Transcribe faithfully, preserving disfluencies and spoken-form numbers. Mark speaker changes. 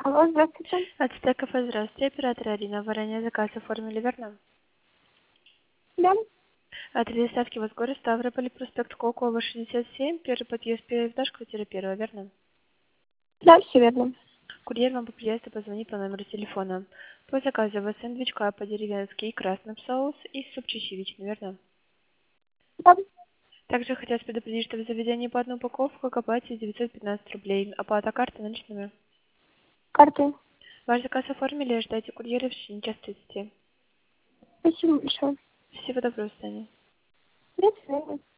Speaker 1: Алло, здравствуйте.
Speaker 2: От Стекофа, здравствуйте, оператор Арина. Вы ранее заказ оформили, верно?
Speaker 1: Да?
Speaker 2: От доставки вас город Ставрополь, проспект Кокова, шестьдесят семь, первый подъезд, первый этаж, квартира первая, верно?
Speaker 1: Да, все верно.
Speaker 2: Курьер вам по приезду позвонит по номеру телефона. По заказу у вас сэндвич по деревенски и красным соус и суп чечевичный, верно?
Speaker 1: Да,
Speaker 2: Также хотелось предупредить, что в заведении по одну упаковку оплатите девятьсот пятнадцать рублей. Оплата карты наличными.
Speaker 1: карты.
Speaker 2: Ваш заказ оформили, ждайте курьера в течение часа тридцати.
Speaker 1: Спасибо большое.
Speaker 2: Всего доброго, Саня.
Speaker 1: До свидания.